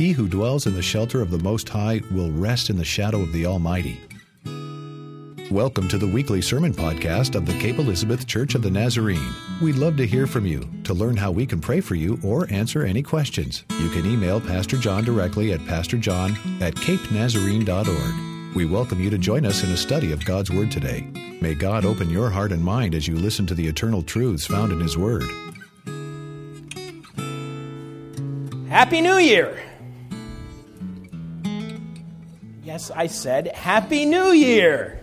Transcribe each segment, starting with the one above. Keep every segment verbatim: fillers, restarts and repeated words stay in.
He who dwells in the shelter of the Most High will rest in the shadow of the Almighty. Welcome to the weekly sermon podcast of the Cape Elizabeth Church of the Nazarene. We'd love to hear from you. To learn how we can pray for you or answer any questions, you can email Pastor John directly at pastorjohn at cape nazarene dot org. We welcome you to join us in a study of God's Word today. May God open your heart and mind as you listen to the eternal truths found in His Word. Happy New Year! Yes, I said Happy New Year!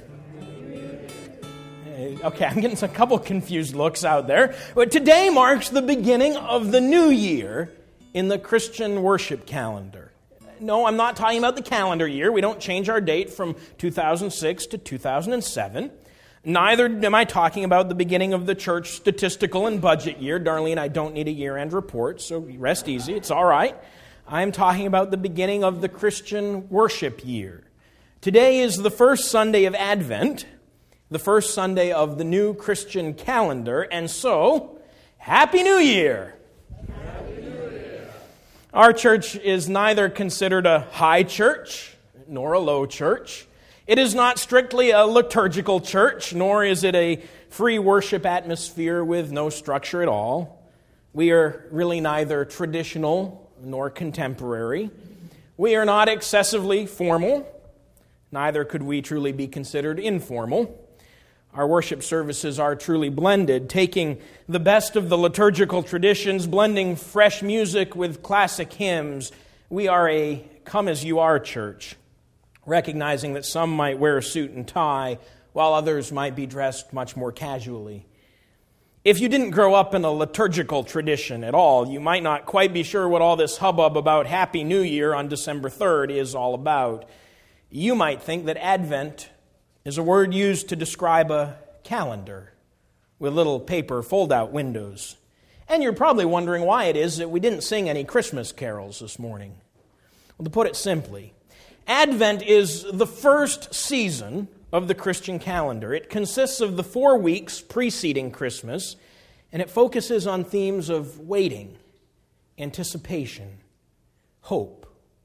Okay, I'm getting a couple confused looks out there. But today marks the beginning of the new year in the Christian worship calendar. No, I'm not talking about the calendar year. We don't change our date from two thousand six to two thousand seven. Neither am I talking about the beginning of the church statistical and budget year. Darlene, I don't need a year-end report, so rest easy. It's all right. I'm talking about the beginning of the Christian worship year. Today is the first Sunday of Advent, the first Sunday of the new Christian calendar, and so, Happy New Year! Happy New Year! Our church is neither considered a high church nor a low church. It is not strictly a liturgical church, nor is it a free worship atmosphere with no structure at all. We are really neither traditional nor contemporary. We are not excessively formal. Neither could we truly be considered informal. Our worship services are truly blended, taking the best of the liturgical traditions, blending fresh music with classic hymns. We are a come-as-you-are church, recognizing that some might wear a suit and tie, while others might be dressed much more casually. If you didn't grow up in a liturgical tradition at all, you might not quite be sure what all this hubbub about Happy New Year on December third is all about. You might think that Advent is a word used to describe a calendar with little paper fold-out windows. And you're probably wondering why it is that we didn't sing any Christmas carols this morning. Well, to put it simply, Advent is the first season of the Christian calendar. It consists of the four weeks preceding Christmas, and it focuses on themes of waiting, anticipation, hope,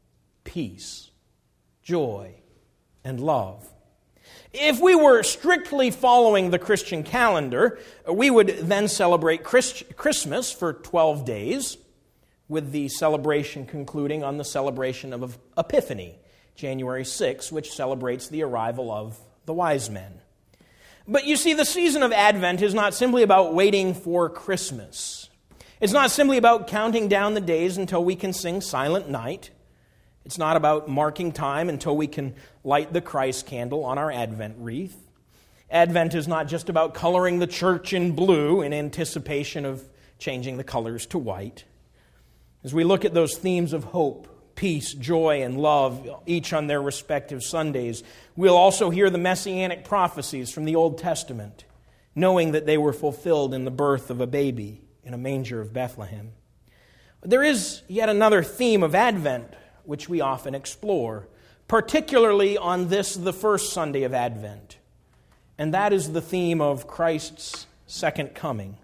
peace, joy, and love. If we were strictly following the Christian calendar, we would then celebrate Christ- Christmas for twelve days, with the celebration concluding on the celebration of Epiphany, January sixth, which celebrates the arrival of the wise men. But you see, the season of Advent is not simply about waiting for Christmas. It's not simply about counting down the days until we can sing Silent Night. It's not about marking time until we can light the Christ candle on our Advent wreath. Advent is not just about coloring the church in blue in anticipation of changing the colors to white. As we look at those themes of hope, peace, joy, and love, each on their respective Sundays, we'll also hear the messianic prophecies from the Old Testament, knowing that they were fulfilled in the birth of a baby in a manger of Bethlehem. There is yet another theme of Advent which we often explore, particularly on this, the first Sunday of Advent, and that is the theme of Christ's second coming.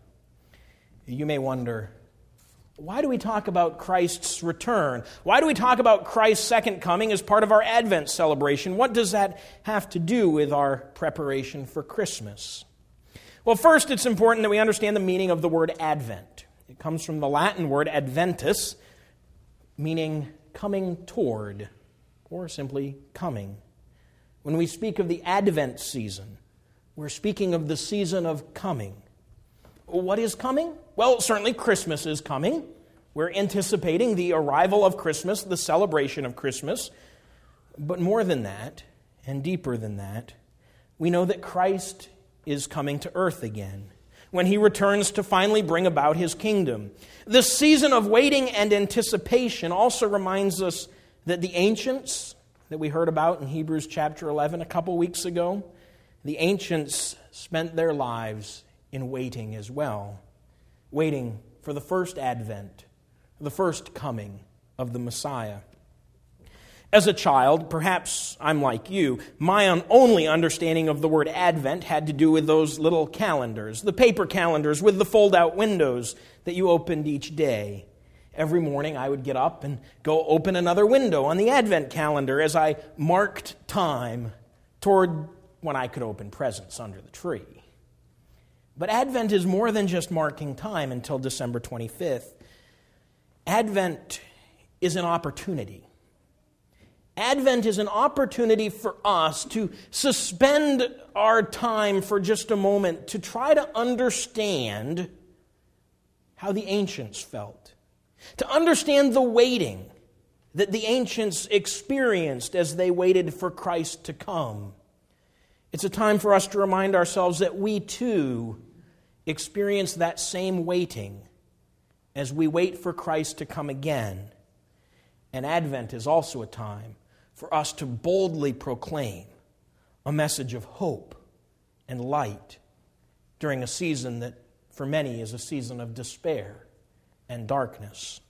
You may wonder, why do we talk about Christ's return? Why do we talk about Christ's second coming as part of our Advent celebration? What does that have to do with our preparation for Christmas? Well, first, it's important that we understand the meaning of the word Advent. It comes from the Latin word adventus, meaning coming toward, or simply coming. When we speak of the Advent season, we're speaking of the season of coming. What is coming? Well, certainly Christmas is coming. We're anticipating the arrival of Christmas, the celebration of Christmas. But more than that, and deeper than that, we know that Christ is coming to earth again, when He returns to finally bring about His kingdom. This season of waiting and anticipation also reminds us that the ancients that we heard about in Hebrews chapter eleven a couple weeks ago, the ancients spent their lives in waiting as well, waiting for the first advent, the first coming of the Messiah. As a child, perhaps I'm like you, my only understanding of the word Advent had to do with those little calendars, the paper calendars with the fold-out windows that you opened each day. every morning I would get up and go open another window on the Advent calendar as I marked time toward when I could open presents under the tree. But Advent is more than just marking time until December twenty-fifth. Advent is an opportunity. Advent is an opportunity for us to suspend our time for just a moment to try to understand how the ancients felt, to understand the waiting that the ancients experienced as they waited for Christ to come. It's a time for us to remind ourselves that we too experience that same waiting as we wait for Christ to come again. And Advent is also a time for us to boldly proclaim a message of hope and light during a season that for many is a season of despair and darkness.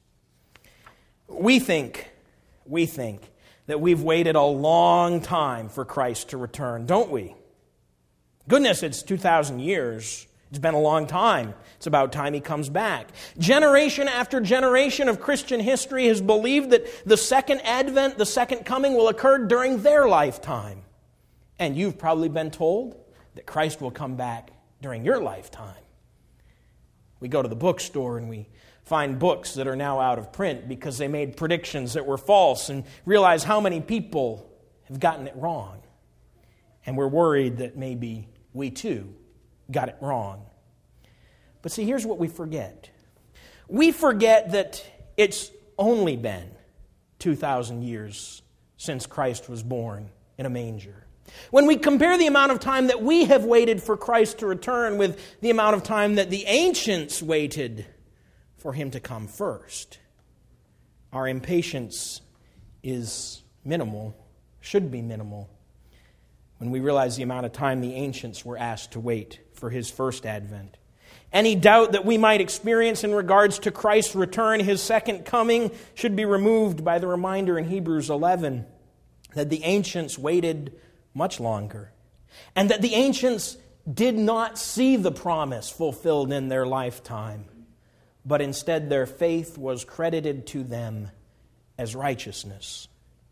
We think, we think that we've waited a long time for Christ to return, don't we? Goodness, it's two thousand years. It's been a long time. It's about time He comes back. Generation after generation of Christian history has believed that the second advent, the second coming, will occur during their lifetime. And you've probably been told that Christ will come back during your lifetime. We go to the bookstore and we find books that are now out of print because they made predictions that were false, and realize how many people have gotten it wrong. And we're worried that maybe we too got it wrong. But see, here's what we forget. We forget that it's only been two thousand years since Christ was born in a manger. When we compare the amount of time that we have waited for Christ to return with the amount of time that the ancients waited for Him to come first, our impatience is minimal, should be minimal, when we realize the amount of time the ancients were asked to wait for His first advent. Any doubt that we might experience in regards to Christ's return, His second coming, should be removed by the reminder in Hebrews eleven that the ancients waited much longer, and that the ancients did not see the promise fulfilled in their lifetime, but instead their faith was credited to them as righteousness.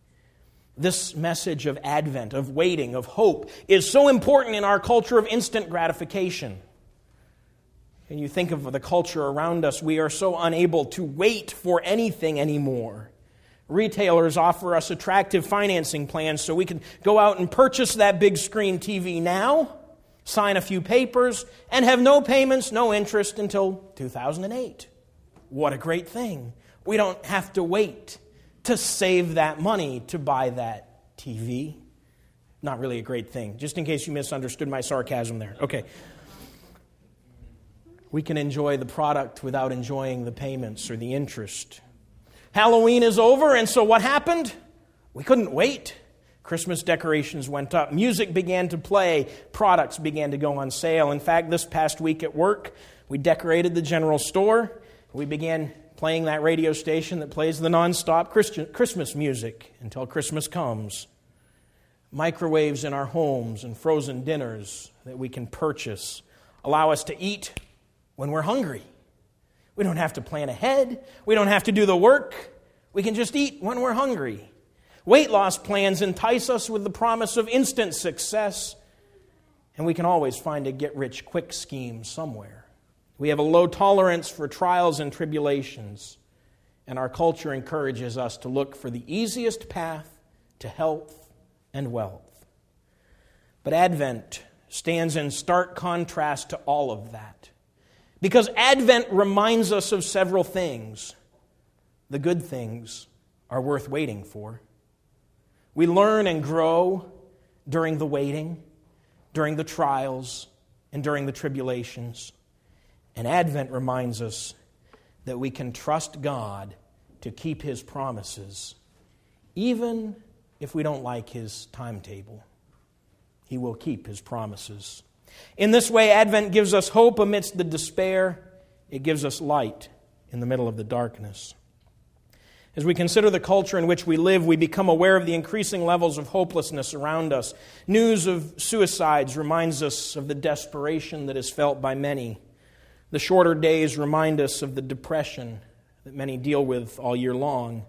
This message of Advent, of waiting, of hope, is so important in our culture of instant gratification. And you think of the culture around us, we are so unable to wait for anything anymore. Retailers offer us attractive financing plans so we can go out and purchase that big screen T V now, sign a few papers, and have no payments, no interest until two thousand eight. What a great thing. We don't have to wait to save that money to buy that T V. Not really a great thing. Just in case you misunderstood my sarcasm there. Okay. We can enjoy the product without enjoying the payments or the interest. Halloween is over, and so what happened? We couldn't wait. Christmas decorations went up. Music began to play. Products began to go on sale. In fact, this past week at work, we decorated the general store. We began playing that radio station that plays the nonstop Christmas music until Christmas comes. Microwaves in our homes and frozen dinners that we can purchase allow us to eat when we're hungry. We don't have to plan ahead. We don't have to do the work. We can just eat when we're hungry. Weight loss plans entice us with the promise of instant success, and we can always find a get-rich-quick scheme somewhere. We have a low tolerance for trials and tribulations, and our culture encourages us to look for the easiest path to health and wealth. But Advent stands in stark contrast to all of that, because Advent reminds us of several things. The good things are worth waiting for. We learn and grow during the waiting, during the trials, and during the tribulations. And Advent reminds us that we can trust God to keep His promises, even if we don't like His timetable. He will keep His promises. In this way, Advent gives us hope amidst the despair. It gives us light in the middle of the darkness. As we consider the culture in which we live, we become aware of the increasing levels of hopelessness around us. News of suicides reminds us of the desperation that is felt by many. The shorter days remind us of the depression that many deal with all year long.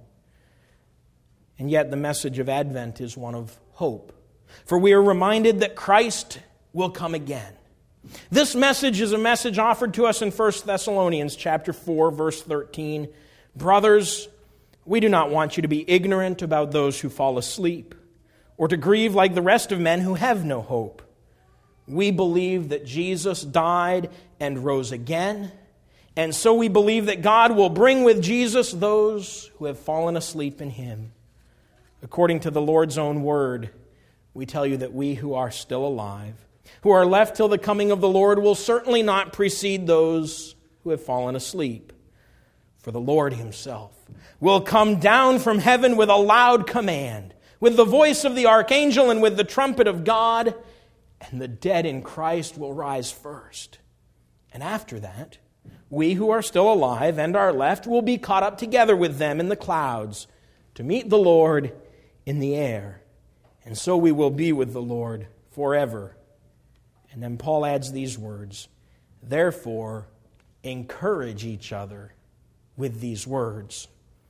And yet the message of Advent is one of hope. For we are reminded that Christ will come again. This message is a message offered to us in First Thessalonians chapter four, verse thirteen. Brothers, we do not want you to be ignorant about those who fall asleep, or to grieve like the rest of men who have no hope. We believe that Jesus died and rose again, and so we believe that God will bring with Jesus those who have fallen asleep in Him. According to the Lord's own word, we tell you that we who are still alive, who are left till the coming of the Lord, will certainly not precede those who have fallen asleep. For the Lord Himself will come down from heaven with a loud command, with the voice of the archangel and with the trumpet of God, and the dead in Christ will rise first. And after that, we who are still alive and are left will be caught up together with them in the clouds to meet the Lord in the air. And so we will be with the Lord forever. And then Paul adds these words, therefore, encourage each other with these words.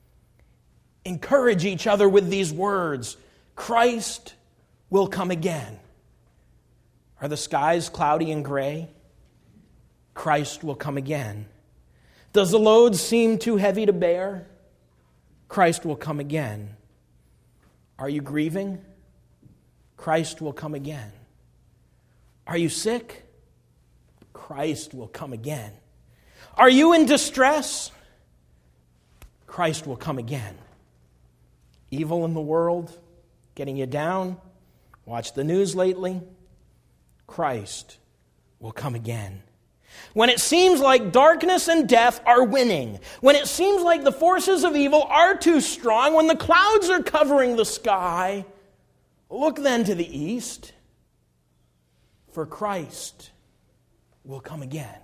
Encourage each other with these words. Christ will come again. Are the skies cloudy and gray? Christ will come again. Does the load seem too heavy to bear? Christ will come again. Are you grieving? Christ will come again. Are you sick? Christ will come again. Are you in distress? Christ will come again. Evil in the world, getting you down? Watch the news lately. Christ will come again. When it seems like darkness and death are winning, when it seems like the forces of evil are too strong, when the clouds are covering the sky, look then to the east, for Christ will come again.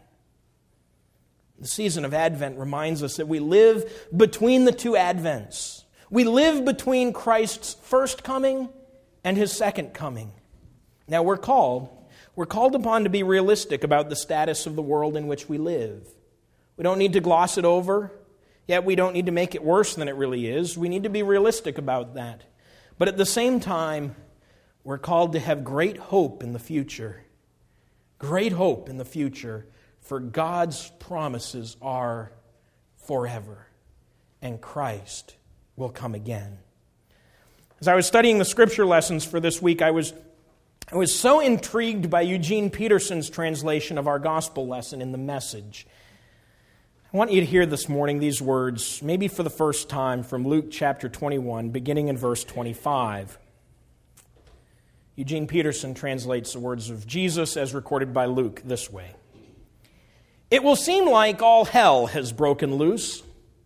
The season of Advent reminds us that we live between the two Advents. We live between Christ's first coming and His second coming. Now we're called We're called upon to be realistic about the status of the world in which we live. We don't need to gloss it over, yet we don't need to make it worse than it really is. We need to be realistic about that. But at the same time, we're called to have great hope in the future. Great hope in the future, for God's promises are forever, and Christ will come again. As I was studying the scripture lessons for this week, I was I was so intrigued by Eugene Peterson's translation of our gospel lesson in The Message. I want you to hear this morning these words, maybe for the first time, from Luke chapter twenty-one, beginning in verse twenty-five. Eugene Peterson translates the words of Jesus as recorded by Luke this way. It will seem like all hell has broken loose.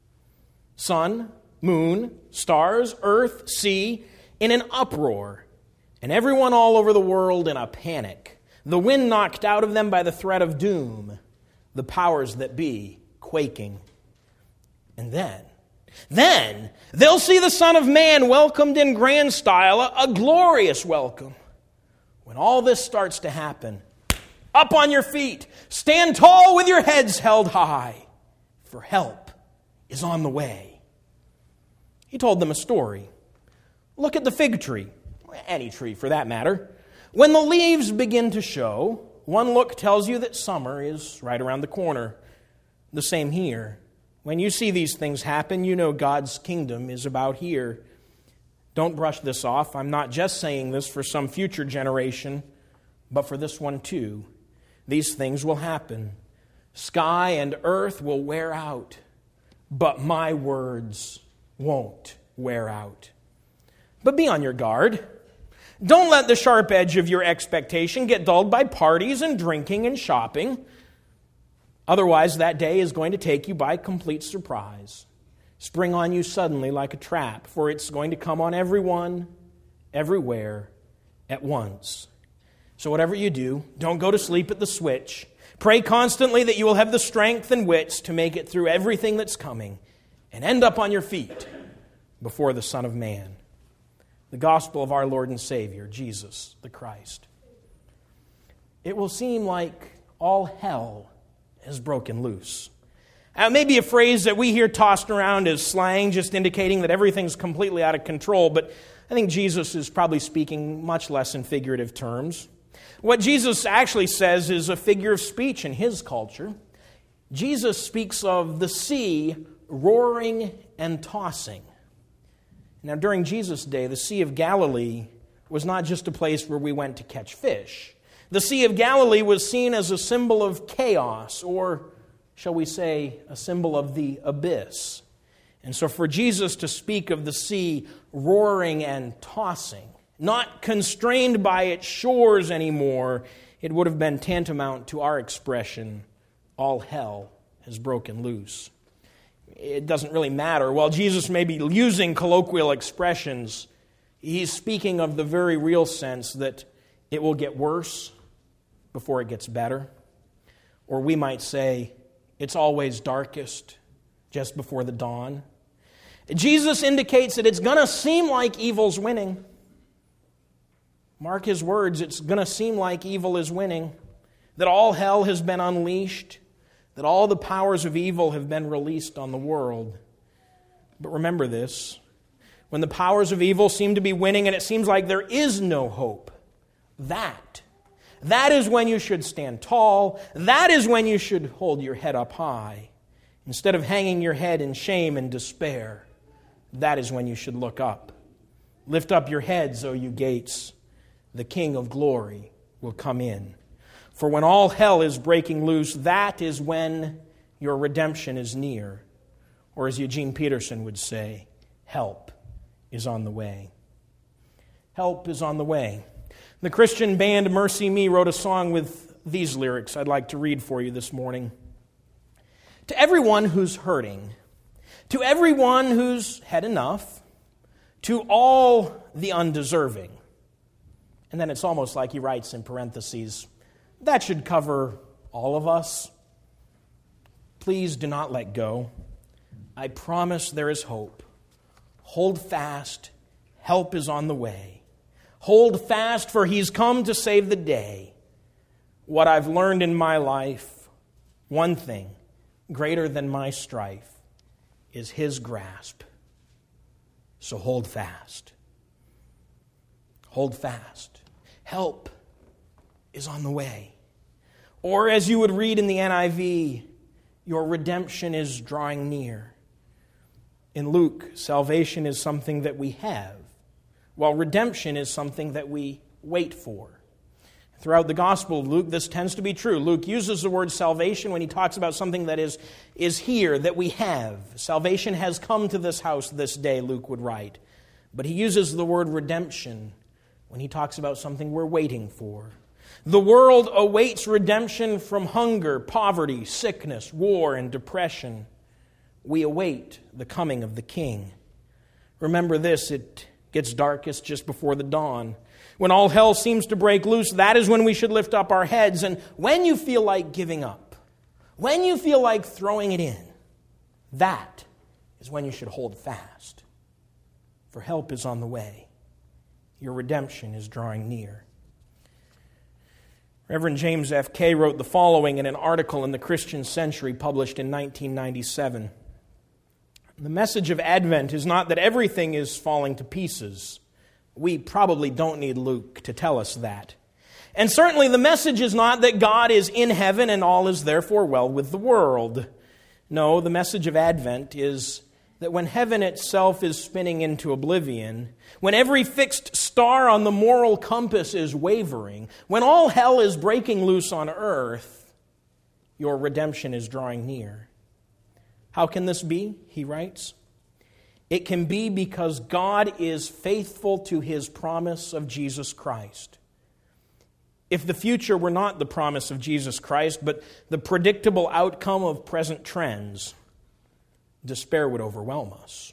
Sun, moon, stars, earth, sea, in an uproar, and everyone all over the world in a panic, the wind knocked out of them by the threat of doom, the powers that be quaking. And then, then, they'll see the Son of Man welcomed in grand style, a, a glorious welcome. When all this starts to happen, up on your feet, stand tall with your heads held high, for help is on the way. He told them a story. Look at the fig tree. Any tree for that matter. When the leaves begin to show, one look tells you that summer is right around the corner. The same here. When you see these things happen, you know God's kingdom is about here. Don't brush this off. I'm not just saying this for some future generation, but for this one too. These things will happen. Sky and earth will wear out, but my words won't wear out. But be on your guard. Don't let the sharp edge of your expectation get dulled by parties and drinking and shopping. Otherwise, that day is going to take you by complete surprise, spring on you suddenly like a trap, for it's going to come on everyone, everywhere, at once. So whatever you do, don't go to sleep at the switch. Pray constantly that you will have the strength and wits to make it through everything that's coming and end up on your feet before the Son of Man. The gospel of our Lord and Savior, Jesus the Christ. It will seem like all hell has broken loose. Uh, maybe a phrase that we hear tossed around as slang, just indicating that everything's completely out of control, but I think Jesus is probably speaking much less in figurative terms. What Jesus actually says is a figure of speech in his culture. Jesus speaks of the sea roaring and tossing. Now, during Jesus' day, the Sea of Galilee was not just a place where we went to catch fish. The Sea of Galilee was seen as a symbol of chaos, or shall we say, a symbol of the abyss. And so for Jesus to speak of the sea roaring and tossing, not constrained by its shores anymore, it would have been tantamount to our expression, all hell has broken loose. It doesn't really matter. While Jesus may be using colloquial expressions, he's speaking of the very real sense that it will get worse before it gets better. Or we might say, it's always darkest just before the dawn. Jesus indicates that it's going to seem like evil's winning. Mark his words, it's going to seem like evil is winning, that all hell has been unleashed, that all the powers of evil have been released on the world. But remember this, when the powers of evil seem to be winning and it seems like there is no hope, that, that is when you should stand tall, that is when you should hold your head up high. Instead of hanging your head in shame and despair, that is when you should look up. Lift up your heads, O you gates. The King of glory will come in. For when all hell is breaking loose, that is when your redemption is near. Or as Eugene Peterson would say, help is on the way. Help is on the way. The Christian band Mercy Me wrote a song with these lyrics I'd like to read for you this morning. To everyone who's hurting, to everyone who's had enough, to all the undeserving. And then it's almost like he writes in parentheses, that should cover all of us. Please do not let go. I promise there is hope. Hold fast. Help is on the way. Hold fast, for he's come to save the day. What I've learned in my life, one thing greater than my strife, is his grasp. So hold fast. Hold fast. Help is on the way. Or as you would read in the N I V, your redemption is drawing near. In Luke, salvation is something that we have, while redemption is something that we wait for. Throughout the Gospel of Luke, this tends to be true. Luke uses the word salvation when he talks about something that is, is here, that we have. Salvation has come to this house this day, Luke would write. But he uses the word redemption when he talks about something we're waiting for. The world awaits redemption from hunger, poverty, sickness, war, and depression. We await the coming of the King. Remember this, it gets darkest just before the dawn. When all hell seems to break loose, that is when we should lift up our heads. And when you feel like giving up, when you feel like throwing it in, that is when you should hold fast. For help is on the way. Your redemption is drawing near. Reverend James F. Kay wrote the following in an article in the Christian Century published in nineteen ninety-seven. The message of Advent is not that everything is falling to pieces. We probably don't need Luke to tell us that. And certainly the message is not that God is in heaven and all is therefore well with the world. No, the message of Advent is that when heaven itself is spinning into oblivion, when every fixed star on the moral compass is wavering, when all hell is breaking loose on earth, your redemption is drawing near. How can this be? He writes. It can be because God is faithful to His promise of Jesus Christ. If the future were not the promise of Jesus Christ, but the predictable outcome of present trends, despair would overwhelm us.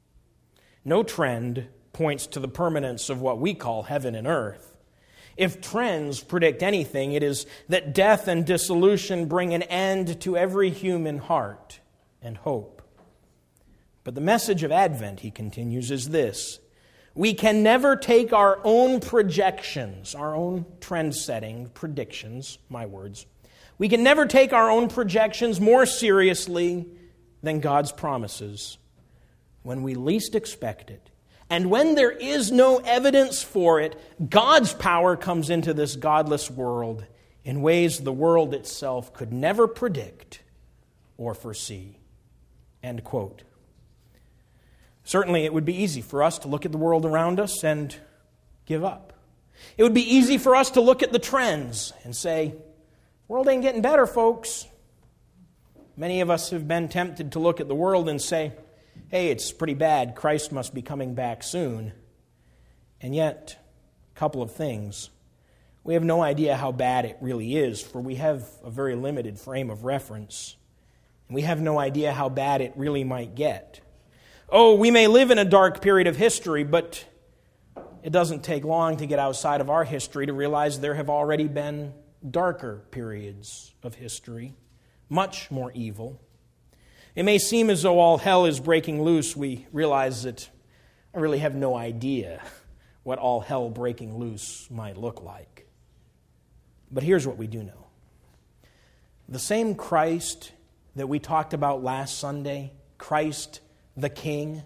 No trend points to the permanence of what we call heaven and earth. If trends predict anything, it is that death and dissolution bring an end to every human heart and hope. But the message of Advent, he continues, is this. We can never take our own projections, our own trend-setting predictions, my words. We can never take our own projections more seriously than God's promises when we least expect it. And when there is no evidence for it, God's power comes into this godless world in ways the world itself could never predict or foresee. End quote. Certainly, it would be easy for us to look at the world around us and give up. It would be easy for us to look at the trends and say, the world ain't getting better, folks. Many of us have been tempted to look at the world and say, hey, it's pretty bad. Christ must be coming back soon. And yet, a couple of things. We have no idea how bad it really is, for we have a very limited frame of reference. And we have no idea how bad it really might get. Oh, we may live in a dark period of history, but it doesn't take long to get outside of our history to realize there have already been darker periods of history, much more evil. It may seem as though all hell is breaking loose. We realize that I really have no idea what all hell breaking loose might look like. But here's what we do know. The same Christ that we talked about last Sunday, Christ the King,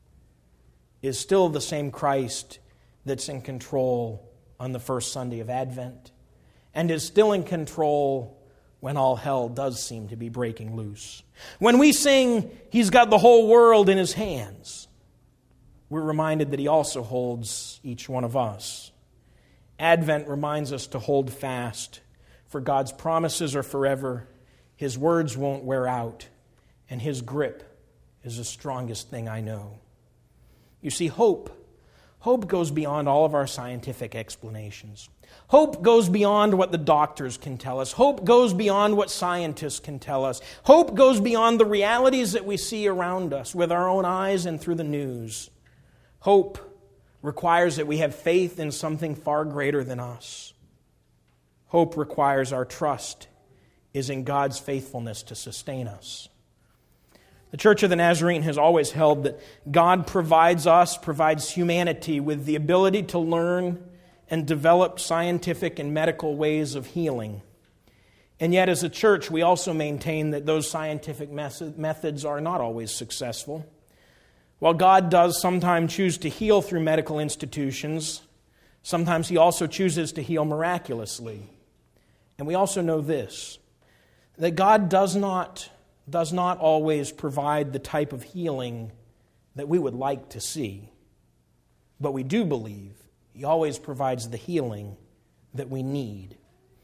is still the same Christ that's in control on the first Sunday of Advent and is still in control when all hell does seem to be breaking loose. When we sing, He's got the whole world in His hands, we're reminded that He also holds each one of us. Advent reminds us to hold fast, for God's promises are forever, His words won't wear out, and His grip is the strongest thing I know. You see, hope, hope goes beyond all of our scientific explanations. Hope goes beyond what the doctors can tell us. Hope goes beyond what scientists can tell us. Hope goes beyond the realities that we see around us with our own eyes and through the news. Hope requires that we have faith in something far greater than us. Hope requires our trust is in God's faithfulness to sustain us. The Church of the Nazarene has always held that God provides us, provides humanity with the ability to learn and develop scientific and medical ways of healing. And yet, as a church, we also maintain that those scientific methods are not always successful. While God does sometimes choose to heal through medical institutions, sometimes He also chooses to heal miraculously. And we also know this, that God does not, does not always provide the type of healing that we would like to see. But we do believe He always provides the healing that we need.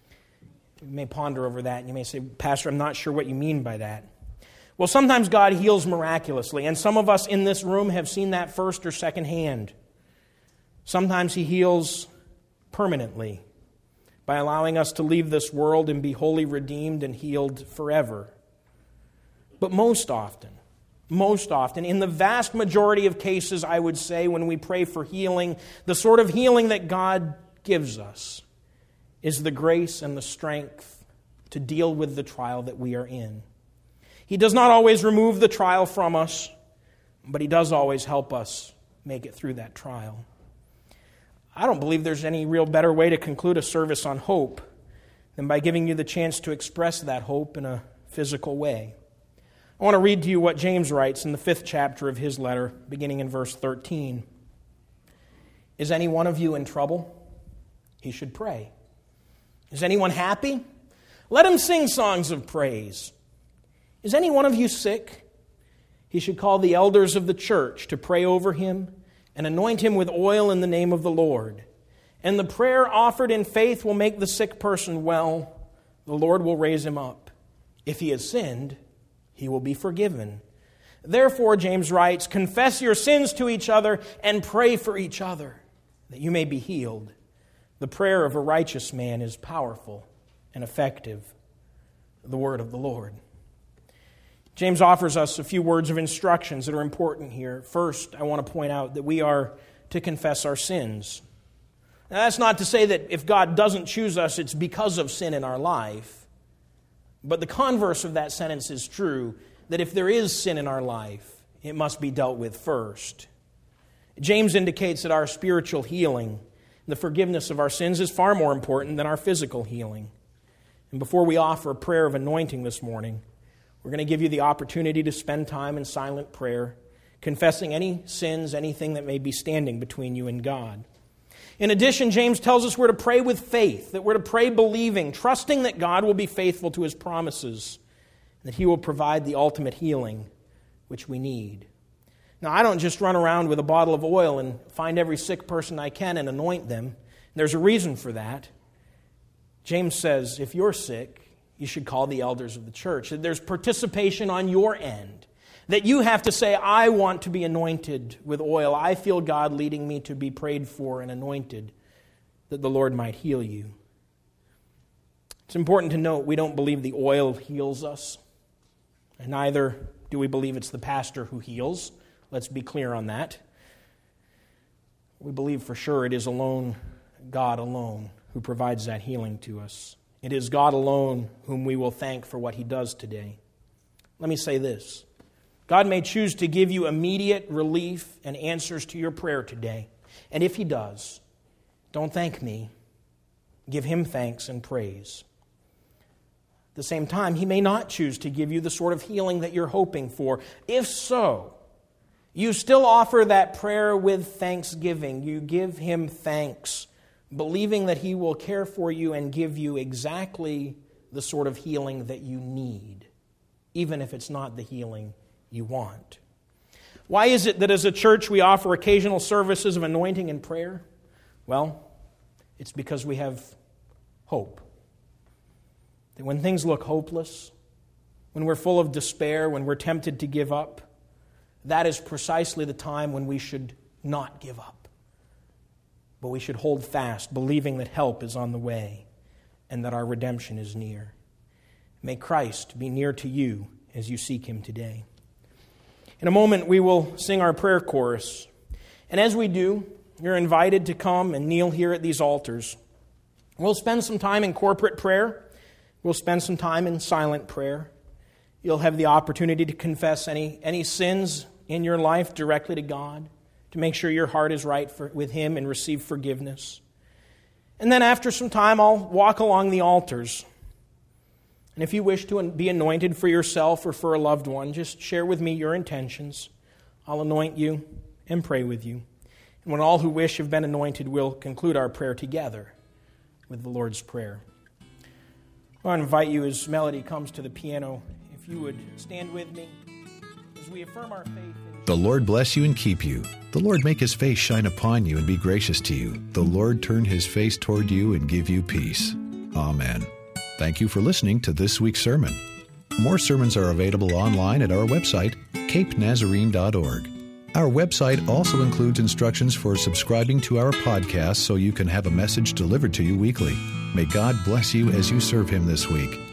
You may ponder over that, and you may say, Pastor, I'm not sure what you mean by that. Well, sometimes God heals miraculously, and some of us in this room have seen that first or second hand. Sometimes He heals permanently by allowing us to leave this world and be wholly redeemed and healed forever. But most often, most often, in the vast majority of cases, I would say, when we pray for healing, the sort of healing that God gives us is the grace and the strength to deal with the trial that we are in. He does not always remove the trial from us, but He does always help us make it through that trial. I don't believe there's any real better way to conclude a service on hope than by giving you the chance to express that hope in a physical way. I want to read to you what James writes in the fifth chapter of his letter, beginning in verse thirteen. Is any one of you in trouble? He should pray. Is anyone happy? Let him sing songs of praise. Is any one of you sick? He should call the elders of the church to pray over him and anoint him with oil in the name of the Lord. And the prayer offered in faith will make the sick person well. The Lord will raise him up. If he has sinned, he will be forgiven. Therefore, James writes, confess your sins to each other and pray for each other, that you may be healed. The prayer of a righteous man is powerful and effective. The word of the Lord. James offers us a few words of instructions that are important here. First, I want to point out that we are to confess our sins. Now, that's not to say that if God doesn't choose us, it's because of sin in our life. But the converse of that sentence is true, that if there is sin in our life, it must be dealt with first. James indicates that our spiritual healing, the forgiveness of our sins, is far more important than our physical healing. And before we offer a prayer of anointing this morning, We're going to give you the opportunity to spend time in silent prayer, confessing any sins, anything that may be standing between you and God. In addition, James tells us we're to pray with faith, that we're to pray believing, trusting that God will be faithful to His promises, that He will provide the ultimate healing which we need. Now, I don't just run around with a bottle of oil and find every sick person I can and anoint them. There's a reason for that. James says, if you're sick, you should call the elders of the church. There's participation on your end. That you have to say, I want to be anointed with oil. I feel God leading me to be prayed for and anointed, that the Lord might heal you. It's important to note we don't believe the oil heals us, and neither do we believe it's the pastor who heals. Let's be clear on that. We believe for sure it is alone, God alone, who provides that healing to us. It is God alone whom we will thank for what He does today. Let me say this. God may choose to give you immediate relief and answers to your prayer today. And if He does, don't thank me. Give Him thanks and praise. At the same time, He may not choose to give you the sort of healing that you're hoping for. If so, you still offer that prayer with thanksgiving. You give Him thanks, believing that He will care for you and give you exactly the sort of healing that you need, even if it's not the healing you want. Why is it that as a church we offer occasional services of anointing and prayer? Well, it's because we have hope. That when things look hopeless, when we're full of despair, when we're tempted to give up, that is precisely the time when we should not give up. But we should hold fast, believing that help is on the way and that our redemption is near. May Christ be near to you as you seek Him today. In a moment, we will sing our prayer chorus. And as we do, you're invited to come and kneel here at these altars. We'll spend some time in corporate prayer. We'll spend some time in silent prayer. You'll have the opportunity to confess any, any sins in your life directly to God, to make sure your heart is right for, with Him and receive forgiveness. And then after some time, I'll walk along the altars. And if you wish to be anointed for yourself or for a loved one, just share with me your intentions. I'll anoint you and pray with you. And when all who wish have been anointed, we'll conclude our prayer together with the Lord's Prayer. I want to invite you as Melody comes to the piano, if you would stand with me as we affirm our faith in The Lord bless you and keep you. The Lord make His face shine upon you and be gracious to you. The Lord turn His face toward you and give you peace. Amen. Thank you for listening to this week's sermon. More sermons are available online at our website, cape nazarene dot org. Our website also includes instructions for subscribing to our podcast so you can have a message delivered to you weekly. May God bless you as you serve Him this week.